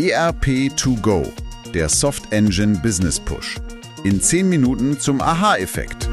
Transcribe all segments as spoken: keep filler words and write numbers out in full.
E R P to go, der Soft Engine Business Push. In zehn Minuten zum Aha-Effekt.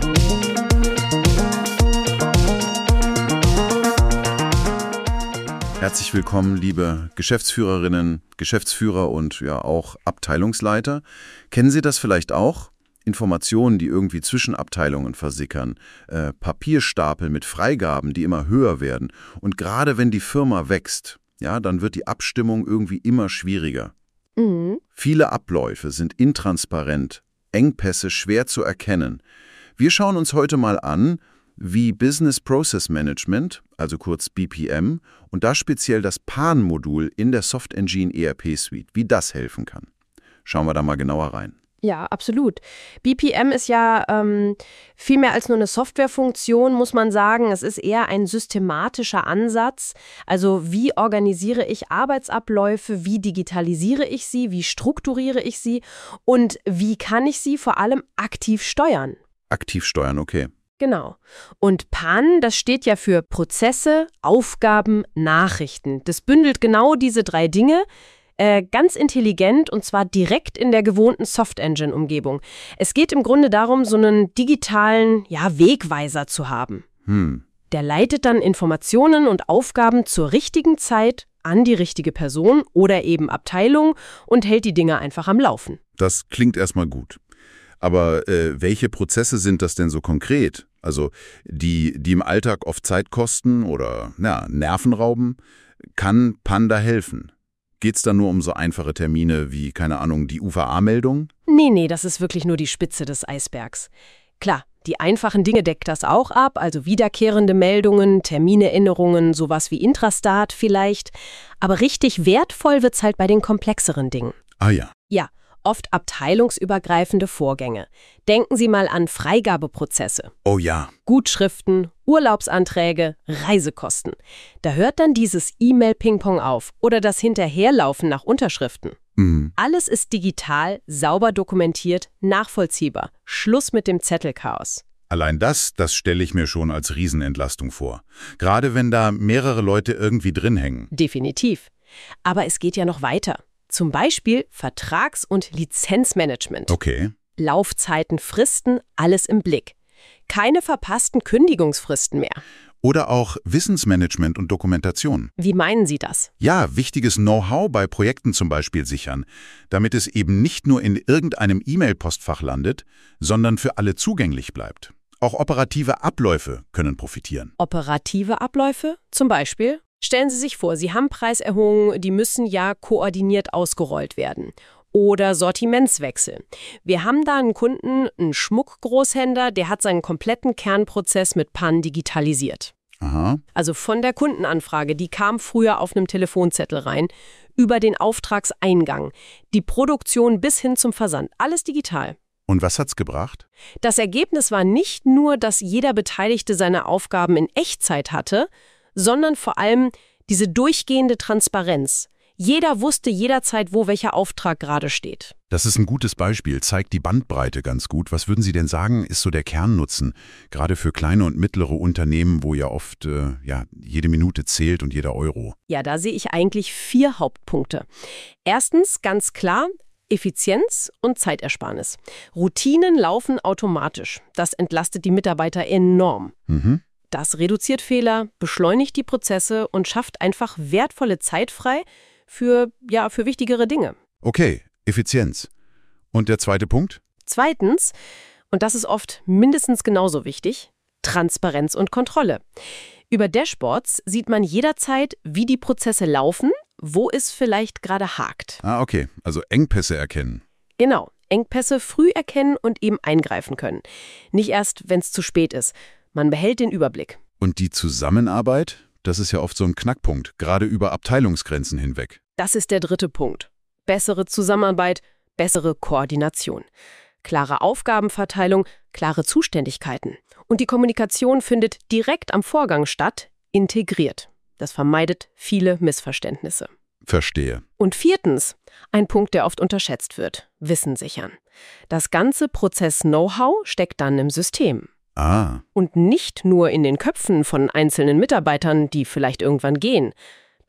Herzlich willkommen, liebe Geschäftsführerinnen, Geschäftsführer und ja auch Abteilungsleiter. Kennen Sie das vielleicht auch? Informationen, die irgendwie zwischen Abteilungen versickern, äh, Papierstapel mit Freigaben, die immer höher werden. Und gerade wenn die Firma wächst, ja, dann wird die Abstimmung irgendwie immer schwieriger. Mhm. Viele Abläufe sind intransparent, Engpässe schwer zu erkennen. Wir schauen uns heute mal an, wie Business Process Management, also kurz B P M, und da speziell das P A N-Modul in der Soft Engine E R P Suite, wie das helfen kann. Schauen wir da mal genauer rein. Ja, absolut. B P M ist ja ähm, viel mehr als nur eine Softwarefunktion, muss man sagen. Es ist eher ein systematischer Ansatz. Also wie organisiere ich Arbeitsabläufe, wie digitalisiere ich sie, wie strukturiere ich sie und wie kann ich sie vor allem aktiv steuern? Aktiv steuern, okay. Genau. Und P A N, das steht ja für Prozesse, Aufgaben, Nachrichten. Das bündelt genau diese drei Dinge. Äh, ganz intelligent und zwar direkt in der gewohnten Soft-Engine-Umgebung. Es geht im Grunde darum, so einen digitalen ja, Wegweiser zu haben. Hm. Der leitet dann Informationen und Aufgaben zur richtigen Zeit an die richtige Person oder eben Abteilung und hält die Dinge einfach am Laufen. Das klingt erstmal gut. Aber äh, welche Prozesse sind das denn so konkret? Also die, die im Alltag oft Zeit kosten oder ja, Nerven rauben? Kann P A N da helfen? Geht es da nur um so einfache Termine wie, keine Ahnung, die U V A-Meldung? Nee, nee, das ist wirklich nur die Spitze des Eisbergs. Klar, die einfachen Dinge deckt das auch ab, also wiederkehrende Meldungen, Terminerinnerungen, sowas wie Intrastat vielleicht. Aber richtig wertvoll wird's halt bei den komplexeren Dingen. Ah ja. Ja, oft abteilungsübergreifende Vorgänge. Denken Sie mal an Freigabeprozesse. Oh ja. Gutschriften, Urlaubsanträge, Reisekosten. Da hört dann dieses E-Mail-Ping-Pong auf oder das Hinterherlaufen nach Unterschriften. Mhm. Alles ist digital, sauber dokumentiert, nachvollziehbar. Schluss mit dem Zettelchaos. Allein das, das stelle ich mir schon als Riesenentlastung vor. Gerade wenn da mehrere Leute irgendwie drin hängen. Definitiv. Aber es geht ja noch weiter. Zum Beispiel Vertrags- und Lizenzmanagement. Okay. Laufzeiten, Fristen, alles im Blick. Keine verpassten Kündigungsfristen mehr. Oder auch Wissensmanagement und Dokumentation. Wie meinen Sie das? Ja, wichtiges Know-how bei Projekten zum Beispiel sichern, damit es eben nicht nur in irgendeinem E-Mail-Postfach landet, sondern für alle zugänglich bleibt. Auch operative Abläufe können profitieren. Operative Abläufe? Zum Beispiel? Stellen Sie sich vor, Sie haben Preiserhöhungen, die müssen ja koordiniert ausgerollt werden. Oder Sortimentswechsel. Wir haben da einen Kunden, einen Schmuckgroßhändler, der hat seinen kompletten Kernprozess mit P A N digitalisiert. Aha. Also von der Kundenanfrage, die kam früher auf einem Telefonzettel rein, über den Auftragseingang, die Produktion bis hin zum Versand, alles digital. Und was hat's gebracht? Das Ergebnis war nicht nur, dass jeder Beteiligte seine Aufgaben in Echtzeit hatte, sondern vor allem diese durchgehende Transparenz. Jeder wusste jederzeit, wo welcher Auftrag gerade steht. Das ist ein gutes Beispiel, zeigt die Bandbreite ganz gut. Was würden Sie denn sagen, ist so der Kernnutzen, gerade für kleine und mittlere Unternehmen, wo ja oft äh, ja, jede Minute zählt und jeder Euro? Ja, da sehe ich eigentlich vier Hauptpunkte. Erstens, ganz klar, Effizienz und Zeitersparnis. Routinen laufen automatisch. Das entlastet die Mitarbeiter enorm. Mhm. Das reduziert Fehler, beschleunigt die Prozesse und schafft einfach wertvolle Zeit frei für, ja, für wichtigere Dinge. Okay, Effizienz. Und der zweite Punkt? Zweitens, und das ist oft mindestens genauso wichtig, Transparenz und Kontrolle. Über Dashboards sieht man jederzeit, wie die Prozesse laufen, wo es vielleicht gerade hakt. Ah, okay, also Engpässe erkennen. Genau, Engpässe früh erkennen und eben eingreifen können. Nicht erst, wenn es zu spät ist. Man behält den Überblick. Und die Zusammenarbeit? Das ist ja oft so ein Knackpunkt, gerade über Abteilungsgrenzen hinweg. Das ist der dritte Punkt. Bessere Zusammenarbeit, bessere Koordination. Klare Aufgabenverteilung, klare Zuständigkeiten. Und die Kommunikation findet direkt am Vorgang statt, integriert. Das vermeidet viele Missverständnisse. Verstehe. Und viertens, ein Punkt, der oft unterschätzt wird, Wissen sichern. Das ganze Prozess-Know-how steckt dann im System. Ah. Und nicht nur in den Köpfen von einzelnen Mitarbeitern, die vielleicht irgendwann gehen.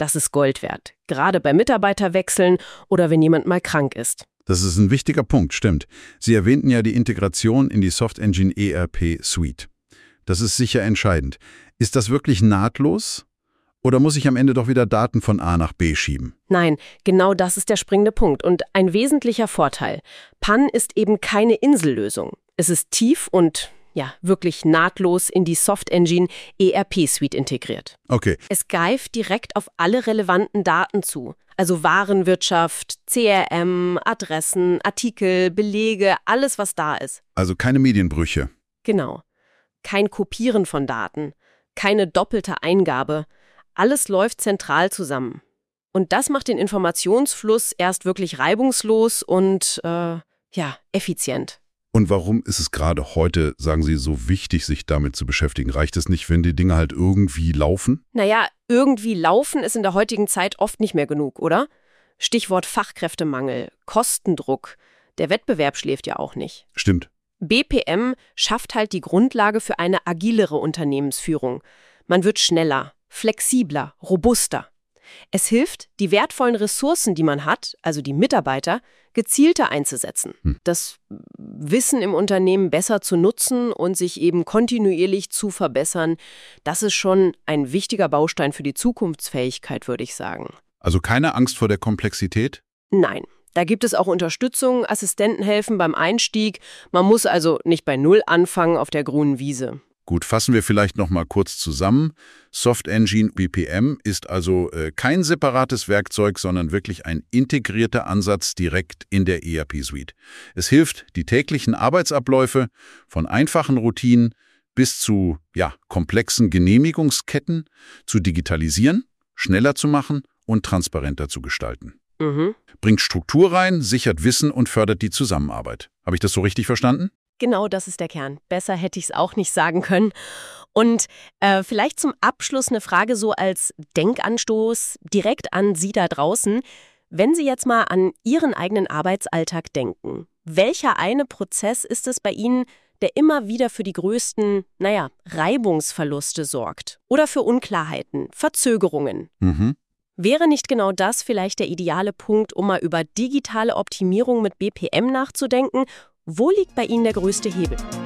Das ist Gold wert, gerade bei Mitarbeiterwechseln oder wenn jemand mal krank ist. Das ist ein wichtiger Punkt, stimmt. Sie erwähnten ja die Integration in die SoftEngine E R P Suite. Das ist sicher entscheidend. Ist das wirklich nahtlos? Oder muss ich am Ende doch wieder Daten von A nach B schieben? Nein, genau das ist der springende Punkt und ein wesentlicher Vorteil. P A N ist eben keine Insellösung. Es ist tief und ja, wirklich nahtlos in die SoftEngine E R P Suite integriert. Okay. Es greift direkt auf alle relevanten Daten zu. Also Warenwirtschaft, C R M, Adressen, Artikel, Belege, alles, was da ist. Also keine Medienbrüche. Genau. Kein Kopieren von Daten, keine doppelte Eingabe. Alles läuft zentral zusammen. Und das macht den Informationsfluss erst wirklich reibungslos und, äh, ja, effizient. Und warum ist es gerade heute, sagen Sie, so wichtig, sich damit zu beschäftigen? Reicht es nicht, wenn die Dinge halt irgendwie laufen? Naja, irgendwie laufen ist in der heutigen Zeit oft nicht mehr genug, oder? Stichwort Fachkräftemangel, Kostendruck. Der Wettbewerb schläft ja auch nicht. Stimmt. B P M schafft halt die Grundlage für eine agilere Unternehmensführung. Man wird schneller, flexibler, robuster. Es hilft, die wertvollen Ressourcen, die man hat, also die Mitarbeiter, gezielter einzusetzen. Hm. Das Wissen im Unternehmen besser zu nutzen und sich eben kontinuierlich zu verbessern, das ist schon ein wichtiger Baustein für die Zukunftsfähigkeit, würde ich sagen. Also keine Angst vor der Komplexität? Nein. Da gibt es auch Unterstützung, Assistenten helfen beim Einstieg. Man muss also nicht bei Null anfangen auf der grünen Wiese. Gut, fassen wir vielleicht noch mal kurz zusammen. SoftEngine B P M ist also äh, kein separates Werkzeug, sondern wirklich ein integrierter Ansatz direkt in der E R P-Suite. Es hilft, die täglichen Arbeitsabläufe von einfachen Routinen bis zu ja, komplexen Genehmigungsketten zu digitalisieren, schneller zu machen und transparenter zu gestalten. Mhm. Bringt Struktur rein, sichert Wissen und fördert die Zusammenarbeit. Habe ich das so richtig verstanden? Genau, das ist der Kern. Besser hätte ich es auch nicht sagen können. Und äh, vielleicht zum Abschluss eine Frage so als Denkanstoß direkt an Sie da draußen. Wenn Sie jetzt mal an Ihren eigenen Arbeitsalltag denken, welcher eine Prozess ist es bei Ihnen, der immer wieder für die größten, naja, Reibungsverluste sorgt? Oder für Unklarheiten, Verzögerungen? Mhm. Wäre nicht genau das vielleicht der ideale Punkt, um mal über digitale Optimierung mit B P M nachzudenken? Wo liegt bei Ihnen der größte Hebel?